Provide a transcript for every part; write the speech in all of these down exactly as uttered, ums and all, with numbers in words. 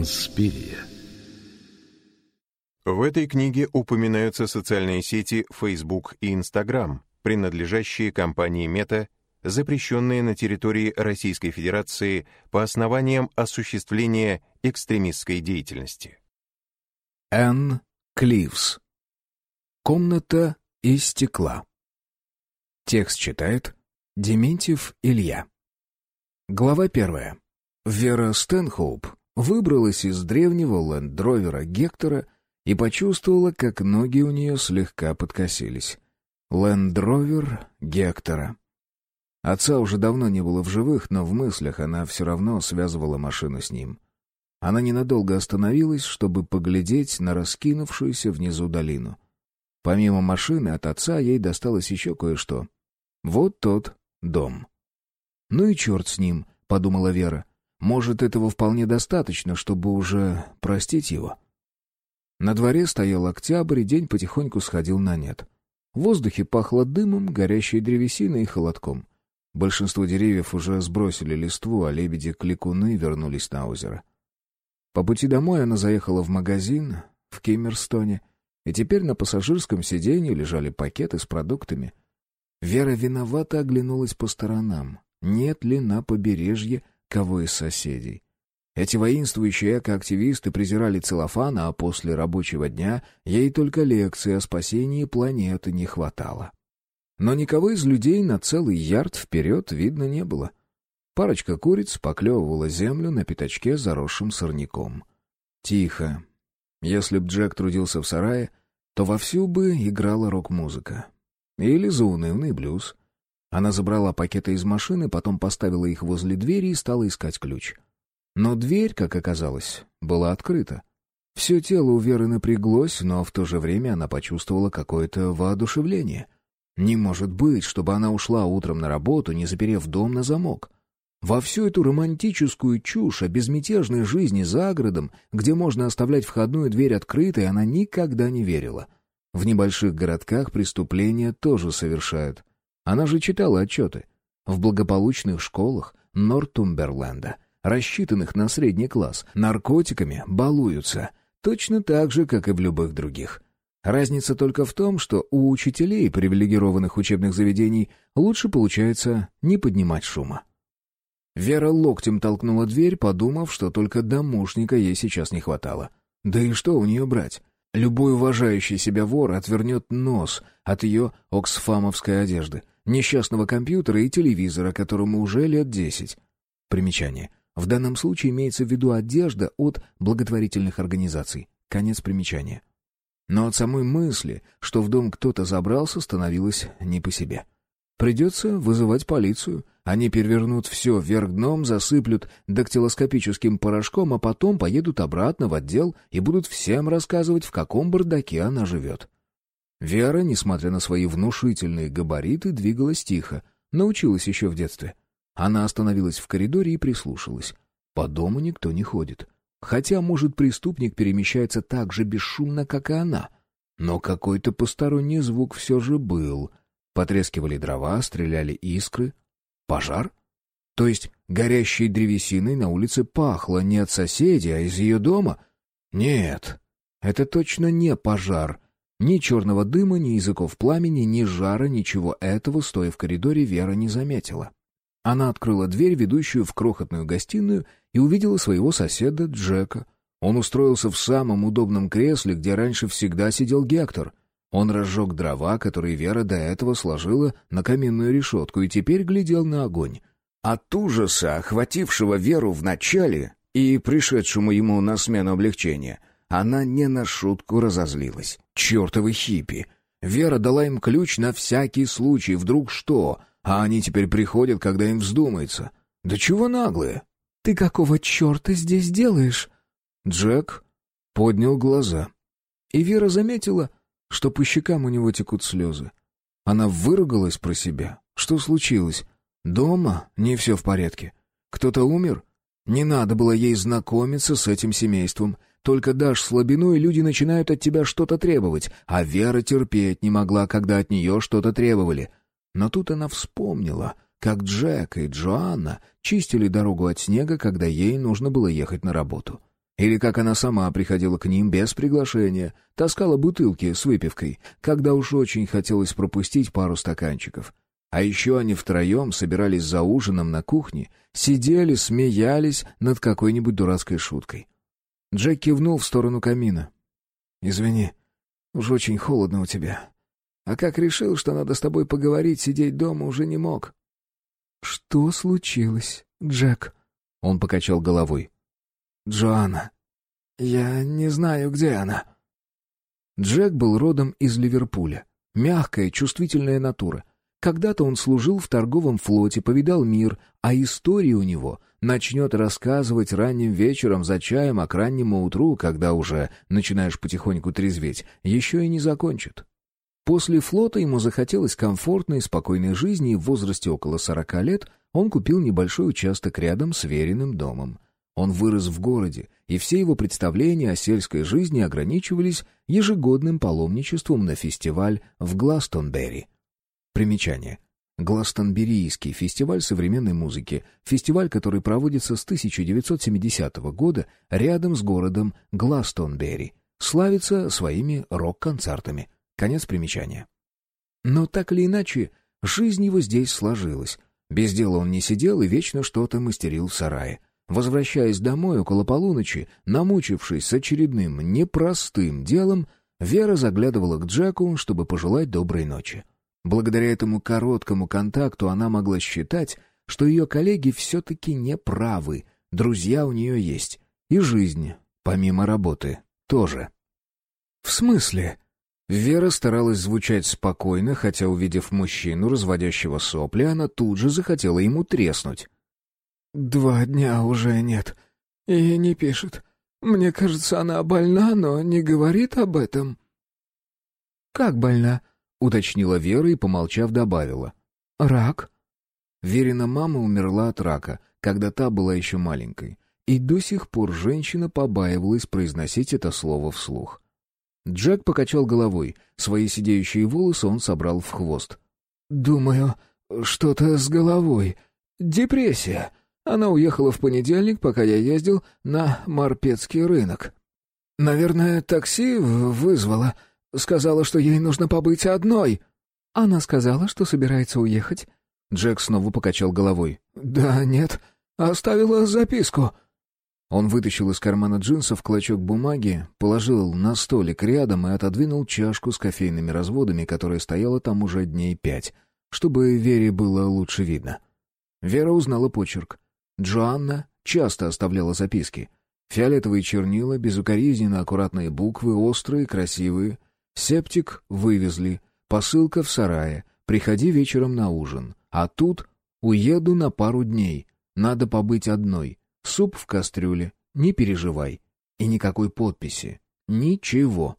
Инспирия. В этой книге упоминаются социальные сети Facebook и Instagram, принадлежащие компании Meta, запрещенные на территории Российской Федерации по основаниям осуществления экстремистской деятельности. Энн Кливс. Комната из стекла. Текст читает Дементьев Илья. Глава первая. Вера Стэнхоуп выбралась из древнего лендровера Гектора и почувствовала, как ноги у нее слегка подкосились. Лендровер Гектора. Отца уже давно не было в живых, но в мыслях она все равно связывала машину с ним. Она ненадолго остановилась, чтобы поглядеть на раскинувшуюся внизу долину. Помимо машины от отца ей досталось еще кое-что. Вот тот дом. «Ну и черт с ним», — подумала Вера. «Может, этого вполне достаточно, чтобы уже простить его». На дворе стоял октябрь, и день потихоньку сходил на нет. В воздухе пахло дымом, горящей древесиной и холодком. Большинство деревьев уже сбросили листву, а лебеди-кликуны вернулись на озеро. По пути домой она заехала в магазин в Киммерстоне, и теперь на пассажирском сиденье лежали пакеты с продуктами. Вера виновато оглянулась по сторонам. Нет ли на побережье кого из соседей? Эти воинствующие экоактивисты презирали целлофан, а после рабочего дня ей только лекции о спасении планеты не хватало. Но никого из людей на целый ярд вперед видно не было. Парочка куриц поклевывала землю на пятачке, заросшим сорняком. Тихо. Если б Джек трудился в сарае, то вовсю бы играла рок-музыка. Или заунывный блюз. Она забрала пакеты из машины, потом поставила их возле двери и стала искать ключ. Но дверь, как оказалось, была открыта. Все тело у Веры напряглось, но в то же время она почувствовала какое-то воодушевление. Не может быть, чтобы она ушла утром на работу, не заперев дом на замок. Во всю эту романтическую чушь о безмятежной жизни за городом, где можно оставлять входную дверь открытой, она никогда не верила. В небольших городках преступления тоже совершают. Она же читала отчеты. В благополучных школах Нортумберленда, рассчитанных на средний класс, наркотиками балуются, точно так же, как и в любых других. Разница только в том, что у учителей привилегированных учебных заведений лучше получается не поднимать шума. Вера локтем толкнула дверь, подумав, что только домушника ей сейчас не хватало. Да и что у нее брать? Любой уважающий себя вор отвернет нос от ее оксфамовской одежды, несчастного компьютера и телевизора, которому уже лет десять. Примечание. В данном случае имеется в виду одежда от благотворительных организаций. Конец примечания. Но от самой мысли, что в дом кто-то забрался, становилось не по себе. Придется вызывать полицию. Они перевернут все вверх дном, засыплют дактилоскопическим порошком, а потом поедут обратно в отдел и будут всем рассказывать, в каком бардаке она живет. Вера, несмотря на свои внушительные габариты, двигалась тихо, научилась еще в детстве. Она остановилась в коридоре и прислушалась. По дому никто не ходит. Хотя, может, преступник перемещается так же бесшумно, как и она. Но какой-то посторонний звук все же был. Потрескивали дрова, стреляли искры. Пожар? То есть горящей древесиной на улице пахло не от соседей, а из ее дома? Нет, это точно не пожар. Ни черного дыма, ни языков пламени, ни жара, ничего этого, стоя в коридоре, Вера не заметила. Она открыла дверь, ведущую в крохотную гостиную, и увидела своего соседа Джека. Он устроился в самом удобном кресле, где раньше всегда сидел Гектор. Он разжег дрова, которые Вера до этого сложила на каминную решетку, и теперь глядел на огонь. От ужаса, охватившего Веру в начале и пришедшему ему на смену облегчения, она не на шутку разозлилась. Чертовы хиппи! Вера дала им ключ на всякий случай, вдруг что, а они теперь приходят, когда им вздумается. Да чего наглые! «Ты какого черта здесь делаешь?» Джек поднял глаза, и Вера заметила, что по щекам у него текут слезы. Она выругалась про себя. Что случилось? Дома не все в порядке. Кто-то умер? Не надо было ей знакомиться с этим семейством. Только дашь слабину, и люди начинают от тебя что-то требовать, а Вера терпеть не могла, когда от нее что-то требовали. Но тут она вспомнила, как Джек и Джоанна чистили дорогу от снега, когда ей нужно было ехать на работу. Или как она сама приходила к ним без приглашения, таскала бутылки с выпивкой, когда уж очень хотелось пропустить пару стаканчиков. А еще они втроем собирались за ужином на кухне, сидели, смеялись над какой-нибудь дурацкой шуткой. Джек кивнул в сторону камина. «Извини, уж очень холодно у тебя. А как решил, что надо с тобой поговорить, сидеть дома уже не мог». «Что случилось, Джек?» Он покачал головой. «Джоанна. Я не знаю, где она». Джек был родом из Ливерпуля. Мягкая, чувствительная натура. Когда-то он служил в торговом флоте, повидал мир, а истории у него начнет рассказывать ранним вечером за чаем, а к раннему утру, когда уже начинаешь потихоньку трезветь, еще и не закончит. После флота ему захотелось комфортной и спокойной жизни, и в возрасте около сорока лет он купил небольшой участок рядом с Вериным домом. Он вырос в городе, и все его представления о сельской жизни ограничивались ежегодным паломничеством на фестиваль в Гластонберри. Примечание. Гластонберийский фестиваль современной музыки, фестиваль, который проводится с тысяча девятьсот семидесятого года рядом с городом Гластонберри, славится своими рок-концертами. Конец примечания. Но так или иначе, жизнь его здесь сложилась. Без дела он не сидел и вечно что-то мастерил в сарае. Возвращаясь домой около полуночи, намучившись с очередным непростым делом, Вера заглядывала к Джеку, чтобы пожелать доброй ночи. Благодаря этому короткому контакту она могла считать, что ее коллеги все-таки не правы, друзья у нее есть, и жизнь, помимо работы, тоже. «В смысле?» Вера старалась звучать спокойно, хотя, увидев мужчину, разводящего сопли, она тут же захотела ему треснуть. «Два дня уже нет. И не пишет. Мне кажется, она больна, но не говорит об этом». «Как больна?» — уточнила Вера и, помолчав, добавила. «Рак». Верина мама умерла от рака, когда та была еще маленькой, и до сих пор женщина побаивалась произносить это слово вслух. Джек покачал головой. Свои сидеющие волосы он собрал в хвост. «Думаю, что-то с головой. Депрессия. Она уехала в понедельник, пока я ездил на Марпетский рынок. Наверное, такси вызвала. Сказала, что ей нужно побыть одной». «Она сказала, что собирается уехать?» Джек снова покачал головой. «Да нет, оставила записку». Он вытащил из кармана джинсов клочок бумаги, положил на столик рядом и отодвинул чашку с кофейными разводами, которая стояла там уже дней пять, чтобы Вере было лучше видно. Вера узнала почерк. Джоанна часто оставляла записки. Фиолетовые чернила, безукоризненно аккуратные буквы, острые, красивые. Септик вывезли, посылка в сарае, приходи вечером на ужин. А тут уеду на пару дней, надо побыть одной. Суп в кастрюле, не переживай. И никакой подписи. Ничего.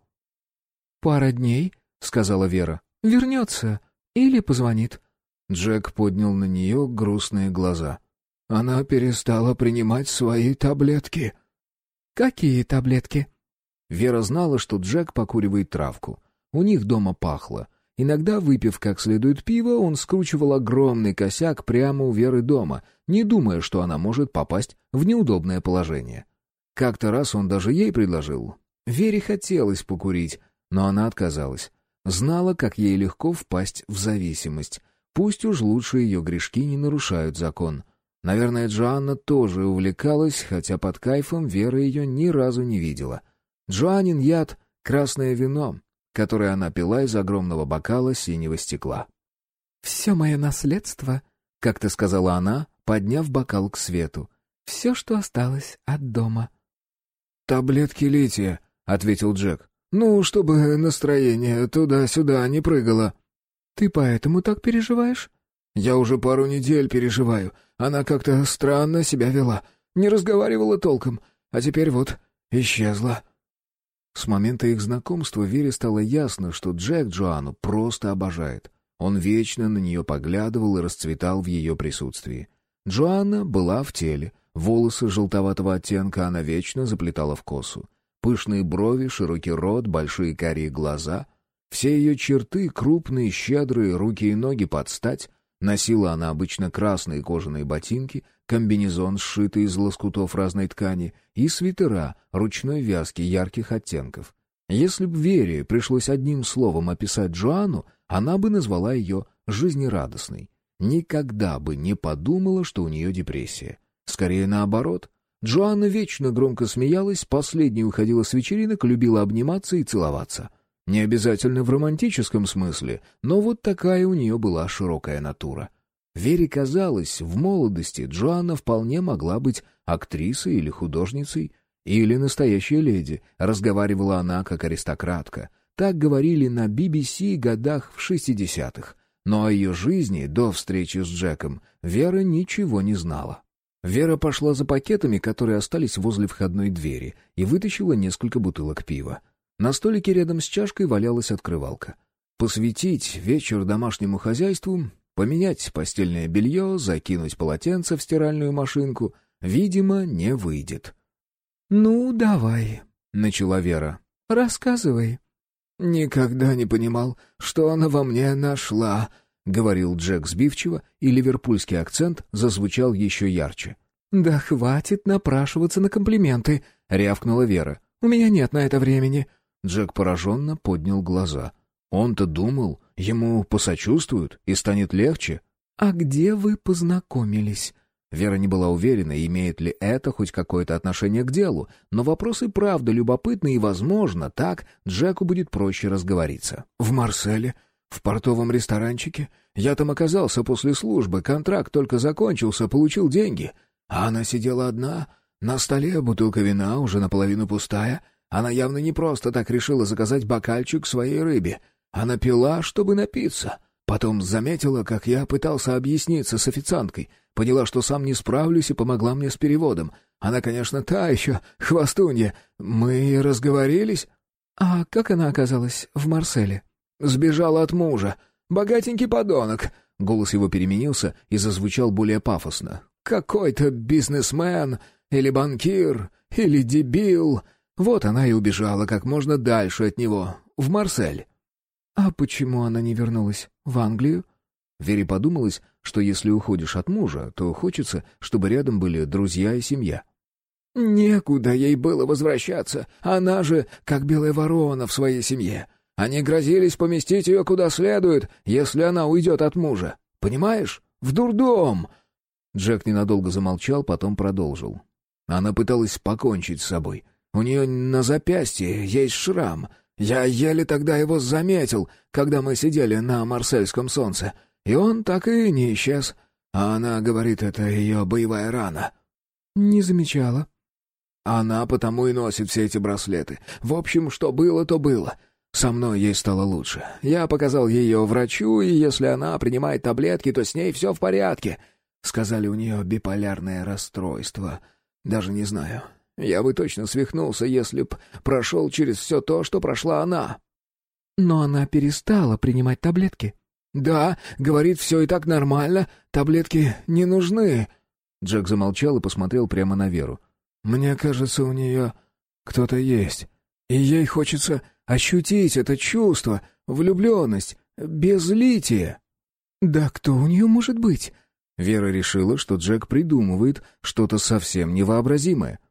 «Пара дней», — сказала Вера. «Вернется. Или позвонит». Джек поднял на нее грустные глаза. «Она перестала принимать свои таблетки». «Какие таблетки?» Вера знала, что Джек покуривает травку. У них дома пахло. Иногда, выпив как следует пиво, он скручивал огромный косяк прямо у Веры дома, не думая, что она может попасть в неудобное положение. Как-то раз он даже ей предложил. Вере хотелось покурить, но она отказалась. Знала, как ей легко впасть в зависимость. Пусть уж лучше ее грешки не нарушают закон. Наверное, Джоанна тоже увлекалась, хотя под кайфом Вера ее ни разу не видела. Джоаннин яд — красное вино, которое она пила из огромного бокала синего стекла. «Все мое наследство», — как-то сказала она, подняв бокал к свету. «Все, что осталось от дома». «Таблетки лития», — ответил Джек. «Ну, чтобы настроение туда-сюда не прыгало». «Ты поэтому так переживаешь?» «Я уже пару недель переживаю. Она как-то странно себя вела, не разговаривала толком, а теперь вот исчезла». С момента их знакомства Вере стало ясно, что Джек Джоанну просто обожает. Он вечно на нее поглядывал и расцветал в ее присутствии. Джоанна была в теле, волосы желтоватого оттенка она вечно заплетала в косу. Пышные брови, широкий рот, большие карие глаза. Все ее черты, крупные, щедрые, руки и ноги под стать. Носила она обычно красные кожаные ботинки, комбинезон, сшитый из лоскутов разной ткани, и свитера ручной вязки ярких оттенков. Если б Вере пришлось одним словом описать Джоанну, она бы назвала ее жизнерадостной. Никогда бы не подумала, что у нее депрессия. Скорее наоборот. Джоанна вечно громко смеялась, последней уходила с вечеринок, любила обниматься и целоваться. Не обязательно в романтическом смысле, но вот такая у нее была широкая натура. Вере казалось, в молодости Джоанна вполне могла быть актрисой или художницей, или настоящей леди, разговаривала она как аристократка. Так говорили на би би си годах в шестидесятых. Но о ее жизни до встречи с Джеком Вера ничего не знала. Вера пошла за пакетами, которые остались возле входной двери, и вытащила несколько бутылок пива. На столике рядом с чашкой валялась открывалка. Посвятить вечер домашнему хозяйству, поменять постельное белье, закинуть полотенце в стиральную машинку, видимо, не выйдет. «Ну, давай», — начала Вера. «Рассказывай». «Никогда не понимал, что она во мне нашла», — говорил Джек сбивчиво, и ливерпульский акцент зазвучал еще ярче. «Да хватит напрашиваться на комплименты», — рявкнула Вера. «У меня нет на это времени». Джек пораженно поднял глаза. Он-то думал, ему посочувствуют и станет легче. «А где вы познакомились?» Вера не была уверена, имеет ли это хоть какое-то отношение к делу, но вопрос и правда любопытный, и, возможно, так Джеку будет проще разговориться. «В Марселе, в портовом ресторанчике. Я там оказался после службы, контракт только закончился, получил деньги. А она сидела одна, на столе бутылка вина, уже наполовину пустая. Она явно не просто так решила заказать бокальчик своей рыбе. Она пила, чтобы напиться». Потом заметила, как я пытался объясниться с официанткой. Поняла, что сам не справлюсь, и помогла мне с переводом. Она, конечно, та еще хвастунья. Мы разговорились. А как она оказалась в Марселе? Сбежала от мужа. Богатенький подонок. Голос его переменился и зазвучал более пафосно. Какой-то бизнесмен, или банкир, или дебил. Вот она и убежала как можно дальше от него, в Марсель. «А почему она не вернулась в Англию?» Вере подумалось, что если уходишь от мужа, то хочется, чтобы рядом были друзья и семья. «Некуда ей было возвращаться. Она же, как белая ворона в своей семье. Они грозились поместить ее куда следует, если она уйдет от мужа. Понимаешь? В дурдом!» Джек ненадолго замолчал, потом продолжил. Она пыталась покончить с собой. У нее на запястье есть шрам. Я еле тогда его заметил, когда мы сидели на марсельском солнце, и он так и не исчез. А она говорит, это ее боевая рана. Не замечала. Она потому и носит все эти браслеты. В общем, что было, то было. Со мной ей стало лучше. Я показал ее врачу, и если она принимает таблетки, то с ней все в порядке. Сказали, у нее биполярное расстройство. Даже не знаю. Я бы точно свихнулся, если б прошел через все то, что прошла она». «Но она перестала принимать таблетки?» «Да, говорит, все и так нормально, таблетки не нужны». Джек замолчал и посмотрел прямо на Веру. «Мне кажется, у нее кто-то есть, и ей хочется ощутить это чувство, влюбленность, безлитие». «Да кто у нее может быть?» Вера решила, что Джек придумывает что-то совсем невообразимое.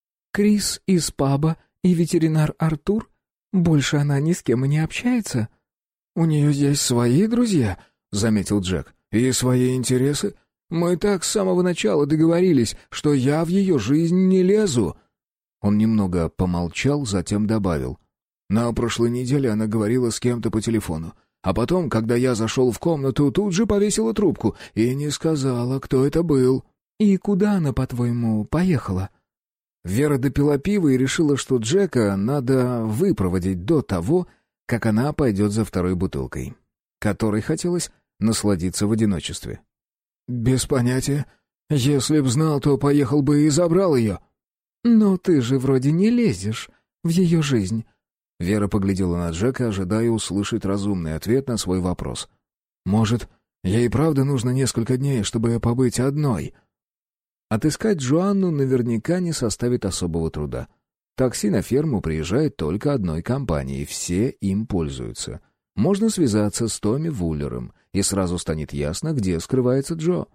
Крис из паба и ветеринар Артур? Больше она ни с кем и не общается?» «У нее есть свои друзья», — заметил Джек, — «и свои интересы. Мы так с самого начала договорились, что я в ее жизнь не лезу». Он немного помолчал, затем добавил. «На прошлой неделе она говорила с кем-то по телефону, а потом, когда я зашел в комнату, тут же повесила трубку и не сказала, кто это был». «И куда она, по-твоему, поехала?» Вера допила пиво и решила, что Джека надо выпроводить до того, как она пойдет за второй бутылкой, которой хотелось насладиться в одиночестве. «Без понятия. Если б знал, то поехал бы и забрал ее». «Но ты же вроде не лезешь в ее жизнь». Вера поглядела на Джека, ожидая услышать разумный ответ на свой вопрос. «Может, ей правда нужно несколько дней, чтобы побыть одной?» Отыскать Джоанну наверняка не составит особого труда. Такси на ферму приезжает только одной компанией, все им пользуются. Можно связаться с Томми Вуллером, и сразу станет ясно, где скрывается Джо.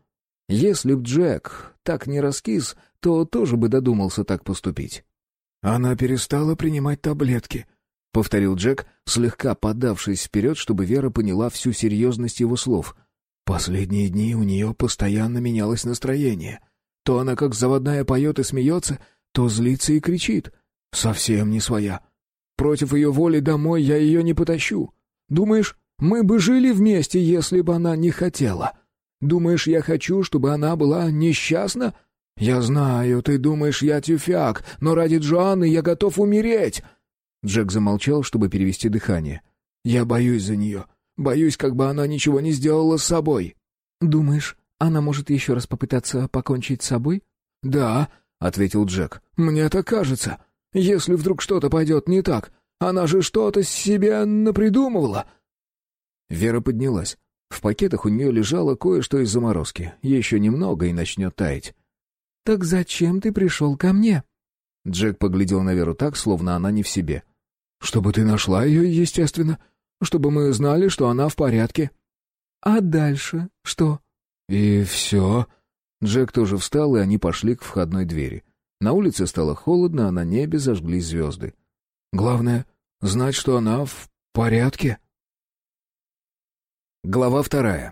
Если б Джек так не раскис, то тоже бы додумался так поступить. «Она перестала принимать таблетки», — повторил Джек, слегка подавшись вперед, чтобы Вера поняла всю серьезность его слов. «Последние дни у нее постоянно менялось настроение. То она как заводная поет и смеется, то злится и кричит. Совсем не своя. Против ее воли домой я ее не потащу. Думаешь, мы бы жили вместе, если бы она не хотела? Думаешь, я хочу, чтобы она была несчастна? Я знаю, ты думаешь, я тюфяк, но ради Джоанны я готов умереть!» Джек замолчал, чтобы перевести дыхание. «Я боюсь за нее. Боюсь, как бы она ничего не сделала с собой». «Думаешь, она может еще раз попытаться покончить с собой?» «Да», — ответил Джек. «Мне так кажется. Если вдруг что-то пойдет не так, она же что-то себе напридумывала». Вера поднялась. В пакетах у нее лежало кое-что из заморозки. Еще немного и начнет таять. «Так зачем ты пришел ко мне?» Джек поглядел на Веру так, словно она не в себе. «Чтобы ты нашла ее, естественно. Чтобы мы знали, что она в порядке». «А дальше что?» «И все». Джек тоже встал, и они пошли к входной двери. На улице стало холодно, а на небе зажглись звезды. «Главное, знать, что она в порядке». Глава вторая.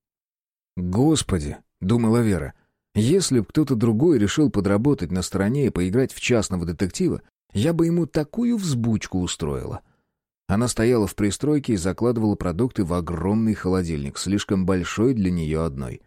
«Господи», — думала Вера, — «если б кто-то другой решил подработать на стороне и поиграть в частного детектива, я бы ему такую взбучку устроила». Она стояла в пристройке и закладывала продукты в огромный холодильник, слишком большой для нее одной.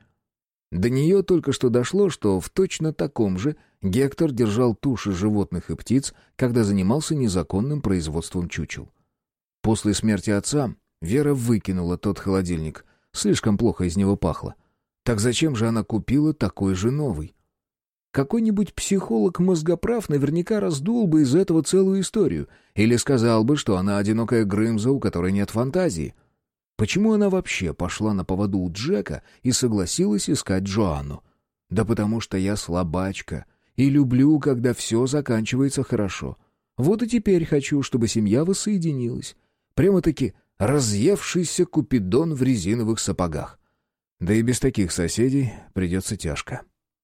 До нее только что дошло, что в точно таком же Гектор держал туши животных и птиц, когда занимался незаконным производством чучел. После смерти отца Вера выкинула тот холодильник. Слишком плохо из него пахло. Так зачем же она купила такой же новый? Какой-нибудь психолог-мозгоправ наверняка раздул бы из этого целую историю или сказал бы, что она одинокая Грымза, у которой нет фантазии. Почему она вообще пошла на поводу у Джека и согласилась искать Джоанну? Да потому что я слабачка и люблю, когда все заканчивается хорошо. Вот и теперь хочу, чтобы семья воссоединилась. Прямо-таки разъевшийся купидон в резиновых сапогах. Да и без таких соседей придется тяжко.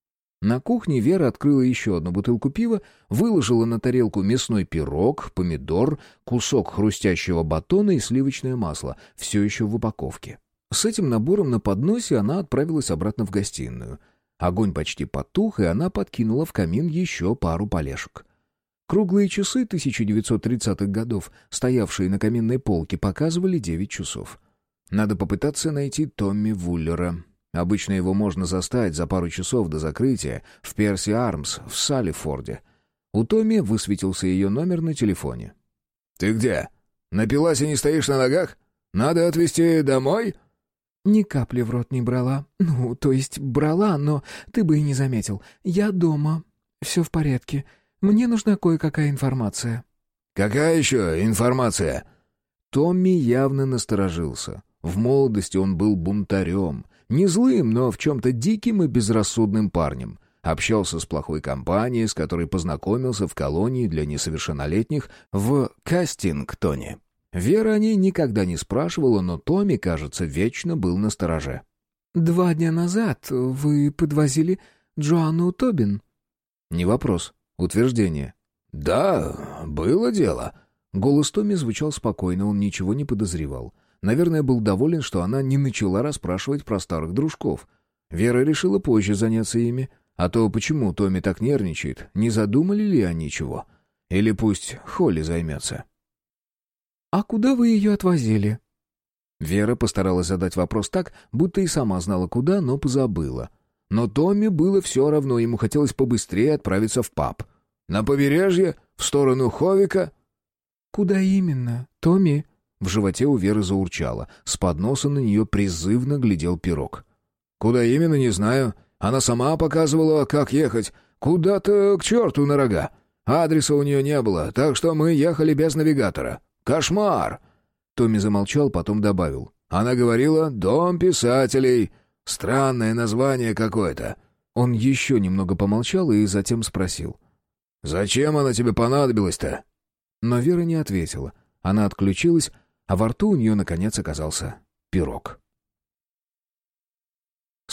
На кухне Вера открыла еще одну бутылку пива, выложила на тарелку мясной пирог, помидор, кусок хрустящего батона и сливочное масло, все еще в упаковке. С этим набором на подносе она отправилась обратно в гостиную. Огонь почти потух, и она подкинула в камин еще пару полешек. Круглые часы тысяча девятьсот тридцатых годов, стоявшие на каминной полке, показывали девять часов. Надо попытаться найти Томми Вуллера. Обычно его можно застать за пару часов до закрытия в Перси Армс в Саллифорде. У Томми высветился ее номер на телефоне. «Ты где? Напилась и не стоишь на ногах? Надо отвезти домой?» «Ни капли в рот не брала. Ну, то есть брала, но ты бы и не заметил. Я дома. Все в порядке. Мне нужна кое-какая информация». «Какая еще информация?» Томми явно насторожился. В молодости он был бунтарем. Не злым, но в чем-то диким и безрассудным парнем. Общался с плохой компанией, с которой познакомился в колонии для несовершеннолетних в Кастингтоне. Вера о ней никогда не спрашивала, но Томми, кажется, вечно был настороже. «Два дня назад вы подвозили Джоанну Тобин?» «Не вопрос. Утверждение». «Да, было дело». Голос Томми звучал спокойно, он ничего не подозревал. Наверное, был доволен, что она не начала расспрашивать про старых дружков. Вера решила позже заняться ими. А то почему Томми так нервничает? Не задумали ли они чего? Или пусть Холли займется. «А куда вы ее отвозили?» Вера постаралась задать вопрос так, будто и сама знала куда, но позабыла. Но Томми было все равно, ему хотелось побыстрее отправиться в паб. «На побережье? В сторону Ховика?» «Куда именно, Томми?» В животе у Веры заурчало. С подноса на нее призывно глядел пирог. «Куда именно, не знаю. Она сама показывала, как ехать. Куда-то к черту на рога. Адреса у нее не было, так что мы ехали без навигатора. Кошмар!» Томми замолчал, потом добавил. «Она говорила, дом писателей. Странное название какое-то». Он еще немного помолчал и затем спросил. «Зачем она тебе понадобилась-то?» Но Вера не ответила. Она отключилась, а во рту у нее, наконец, оказался пирог.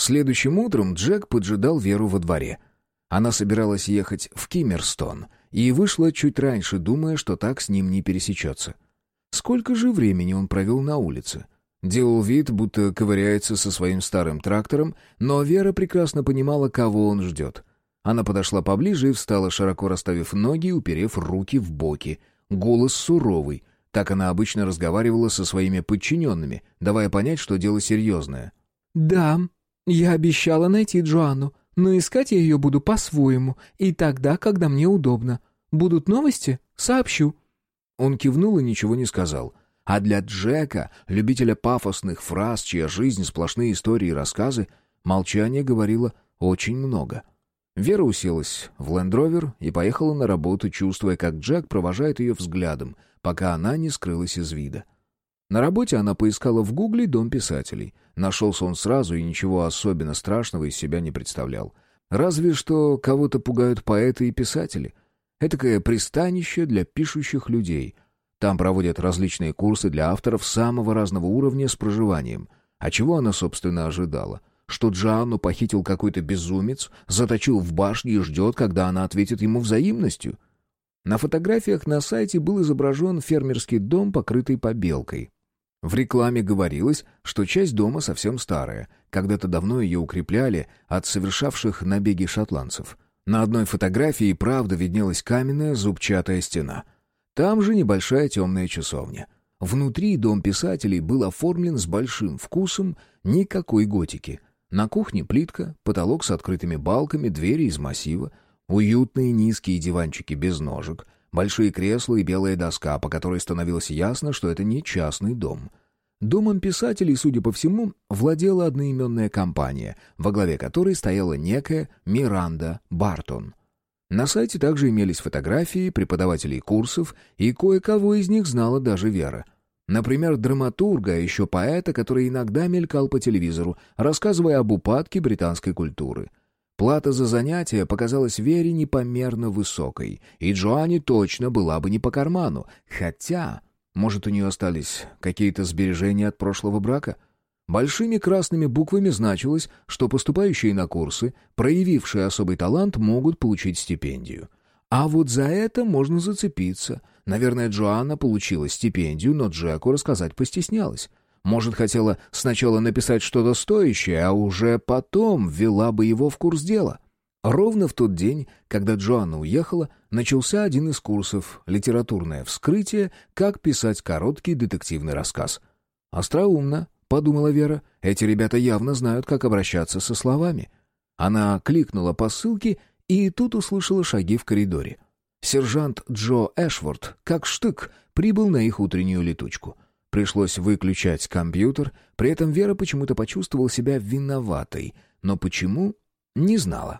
Следующим утром Джек поджидал Веру во дворе. Она собиралась ехать в Киммерстон и вышла чуть раньше, думая, что так с ним не пересечется. Сколько же времени он провел на улице? Делал вид, будто ковыряется со своим старым трактором, но Вера прекрасно понимала, кого он ждет. Она подошла поближе и встала, широко расставив ноги и уперев руки в боки. Голос суровый. Так она обычно разговаривала со своими подчиненными, давая понять, что дело серьезное. «Да, я обещала найти Джоанну, но искать я ее буду по-своему, и тогда, когда мне удобно. Будут новости? Сообщу». Он кивнул и ничего не сказал. А для Джека, любителя пафосных фраз, чья жизнь сплошные истории и рассказы, молчание говорило очень много. Вера уселась в Лэнд-Ровер и поехала на работу, чувствуя, как Джек провожает ее взглядом, пока она не скрылась из вида. На работе она поискала в Гугле «Дом писателей». Нашелся он сразу и ничего особенно страшного из себя не представлял. Разве что кого-то пугают поэты и писатели. Этакое пристанище для пишущих людей. Там проводят различные курсы для авторов самого разного уровня с проживанием. А чего она, собственно, ожидала? Что Джоанну похитил какой-то безумец, заточил в башне и ждет, когда она ответит ему взаимностью? На фотографиях на сайте был изображен фермерский дом, покрытый побелкой. В рекламе говорилось, что часть дома совсем старая, когда-то давно ее укрепляли от совершавших набеги шотландцев. На одной фотографии и правда виднелась каменная зубчатая стена. Там же небольшая темная часовня. Внутри дом писателей был оформлен с большим вкусом, никакой готики. На кухне плитка, потолок с открытыми балками, двери из массива, уютные низкие диванчики без ножек, большие кресла и белая доска, по которой становилось ясно, что это не частный дом. Домом писателей, судя по всему, владела одноименная компания, во главе которой стояла некая Миранда Бартон. На сайте также имелись фотографии преподавателей курсов, и кое-кого из них знала даже Вера. Например, драматурга, а еще поэта, который иногда мелькал по телевизору, рассказывая об упадке британской культуры. Плата за занятия показалась Вере непомерно высокой, и Джоанне точно была бы не по карману, хотя, может, у нее остались какие-то сбережения от прошлого брака? Большими красными буквами значилось, что поступающие на курсы, проявившие особый талант, могут получить стипендию. А вот за это можно зацепиться. Наверное, Джоанна получила стипендию, но Джеку рассказать постеснялась. Может, хотела сначала написать что-то стоящее, а уже потом ввела бы его в курс дела. Ровно в тот день, когда Джоанна уехала, начался один из курсов «Литературное вскрытие. Как писать короткий детективный рассказ». «Остроумно», — подумала Вера, — «эти ребята явно знают, как обращаться со словами». Она кликнула по ссылке и тут услышала шаги в коридоре. Сержант Джо Эшворт, как штык, прибыл на их утреннюю летучку. Пришлось выключать компьютер, при этом Вера почему-то почувствовала себя виноватой, но почему — не знала.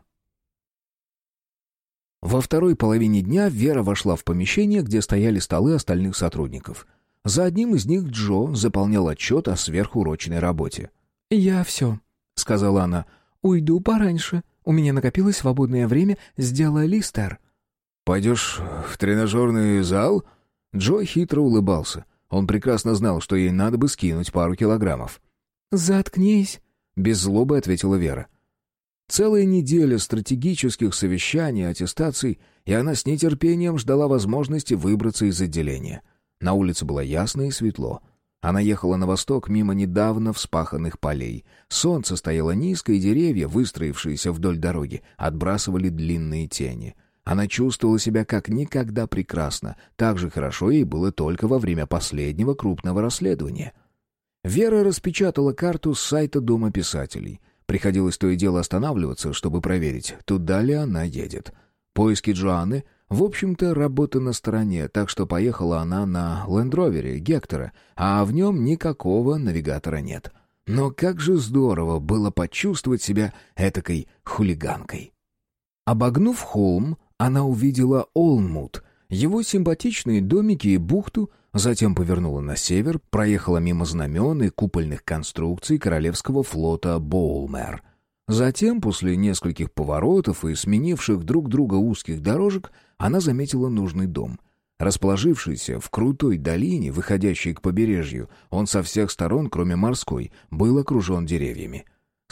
Во второй половине дня Вера вошла в помещение, где стояли столы остальных сотрудников. За одним из них Джо заполнял отчет о сверхурочной работе. «Я все», — сказала она. «Уйду пораньше. У меня накопилось свободное время. Сделай листер». «Пойдешь в тренажерный зал?» Джо хитро улыбался. Он прекрасно знал, что ей надо бы скинуть пару килограммов. «Заткнись», — без злобы ответила Вера. Целая неделя стратегических совещаний, аттестаций, и она с нетерпением ждала возможности выбраться из отделения. На улице было ясно и светло. Она ехала на восток мимо недавно вспаханных полей. Солнце стояло низко, и деревья, выстроившиеся вдоль дороги, отбрасывали длинные тени. Она чувствовала себя как никогда прекрасно. Так же хорошо ей было только во время последнего крупного расследования. Вера распечатала карту с сайта Дома писателей. Приходилось то и дело останавливаться, чтобы проверить, туда ли она едет. Поиски Джоанны, в общем-то, работа на стороне, так что поехала она на Лэнд-Ровере Гектора, а в нем никакого навигатора нет. Но как же здорово было почувствовать себя этакой хулиганкой. Обогнув холм, она увидела Олмут, его симпатичные домики и бухту, затем повернула на север, проехала мимо знамен и купольных конструкций Королевского флота Боулмер. Затем, после нескольких поворотов и сменивших друг друга узких дорожек, она заметила нужный дом. Расположившийся в крутой долине, выходящей к побережью, он со всех сторон, кроме морской, был окружен деревьями.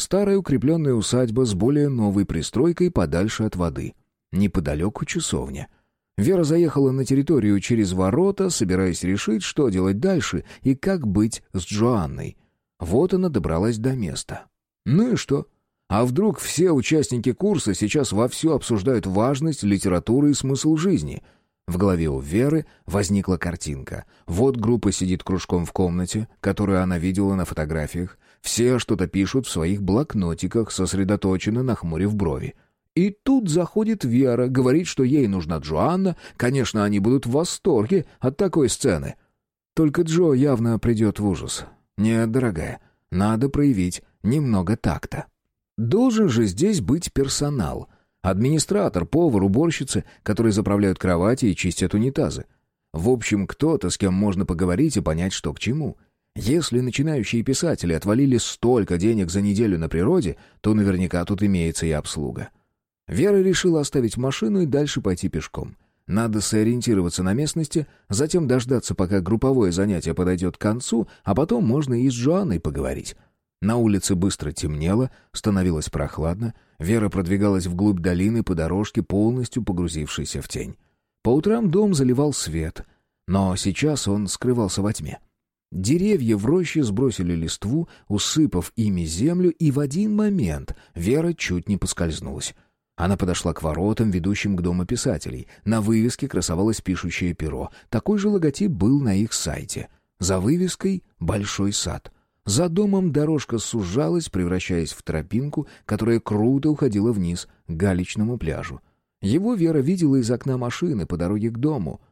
Старая укрепленная усадьба с более новой пристройкой подальше от воды. Неподалеку часовня. Вера заехала на территорию через ворота, собираясь решить, что делать дальше и как быть с Джоанной. Вот она добралась до места. Ну и что? А вдруг все участники курса сейчас вовсю обсуждают важность литературы и смысл жизни? В голове у Веры возникла картинка. Вот группа сидит кружком в комнате, которую она видела на фотографиях. Все что-то пишут в своих блокнотиках, сосредоточенно нахмурив брови. И тут заходит Вера, говорит, что ей нужна Джоанна. Конечно, они будут в восторге от такой сцены. Только Джо явно придет в ужас. Нет, дорогая, надо проявить немного такта. Должен же здесь быть персонал. Администратор, повар, уборщицы, которые заправляют кровати и чистят унитазы. В общем, кто-то, с кем можно поговорить и понять, что к чему. Если начинающие писатели отвалили столько денег за неделю на природе, то наверняка тут имеется и обслуга. Вера решила оставить машину и дальше пойти пешком. Надо сориентироваться на местности, затем дождаться, пока групповое занятие подойдет к концу, а потом можно и с Джоанной поговорить. На улице быстро темнело, становилось прохладно. Вера продвигалась вглубь долины по дорожке, полностью погрузившейся в тень. По утрам дом заливал свет, но сейчас он скрывался во тьме. Деревья в роще сбросили листву, усыпав ими землю, и в один момент Вера чуть не поскользнулась. Она подошла к воротам, ведущим к дому писателей. На вывеске красовалось пишущее перо. Такой же логотип был на их сайте. За вывеской «Большой сад». За домом дорожка сужалась, превращаясь в тропинку, которая круто уходила вниз к галечному пляжу. Его Вера видела из окна машины по дороге к дому.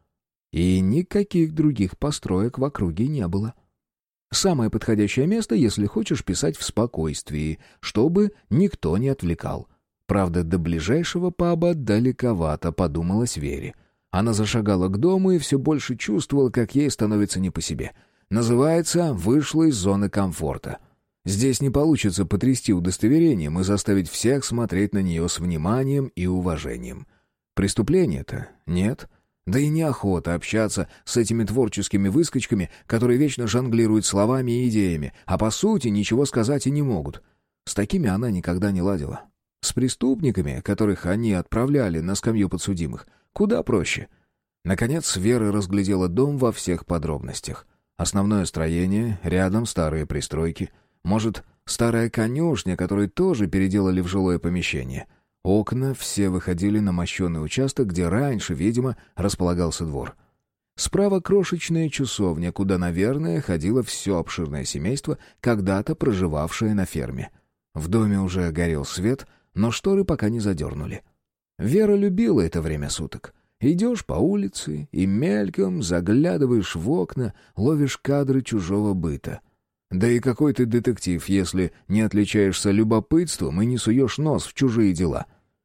И никаких других построек в округе не было. Самое подходящее место, если хочешь писать в спокойствии, чтобы никто не отвлекал. Правда, до ближайшего паба далековато, подумалась Вере. Она зашагала к дому и все больше чувствовала, как ей становится не по себе. Называется «вышла из зоны комфорта». Здесь не получится потрясти удостоверением и заставить всех смотреть на нее с вниманием и уважением. Преступление-то нет. Да и неохота общаться с этими творческими выскочками, которые вечно жонглируют словами и идеями, а по сути ничего сказать и не могут. С такими она никогда не ладила. С преступниками, которых они отправляли на скамью подсудимых, куда проще. Наконец Вера разглядела дом во всех подробностях. Основное строение, рядом старые пристройки. Может, старая конюшня, которую тоже переделали в жилое помещение. Окна все выходили на мощенный участок, где раньше, видимо, располагался двор. Справа крошечная часовня, куда, наверное, ходило все обширное семейство, когда-то проживавшее на ферме. В доме уже горел свет, но шторы пока не задернули. Вера любила это время суток. Идешь по улице и мельком заглядываешь в окна, ловишь кадры чужого быта. Да и какой ты детектив, если не отличаешься любопытством и не суешь нос в чужие дела.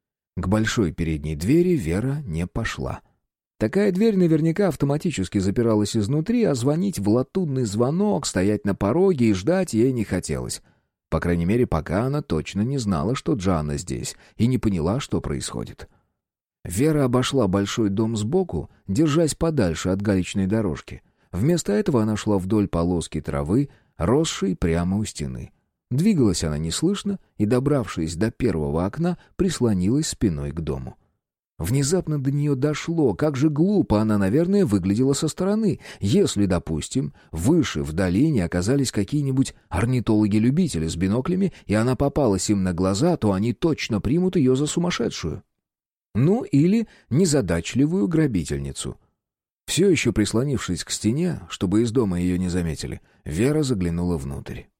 К большой передней двери Вера не пошла. Такая дверь наверняка автоматически запиралась изнутри, а звонить в латунный звонок, стоять на пороге и ждать ей не хотелось. По крайней мере, пока она точно не знала, что Джоанна здесь, и не поняла, что происходит. Вера обошла большой дом сбоку, держась подальше от галечной дорожки. Вместо этого она шла вдоль полоски травы, росшей прямо у стены. Двигалась она неслышно и, добравшись до первого окна, прислонилась спиной к дому. Внезапно до нее дошло, как же глупо она, наверное, выглядела со стороны, если, допустим, выше в долине оказались какие-нибудь орнитологи-любители с биноклями, и она попалась им на глаза, то они точно примут ее за сумасшедшую. Ну или незадачливую грабительницу. Все еще прислонившись к стене, чтобы из дома ее не заметили, Вера заглянула внутрь.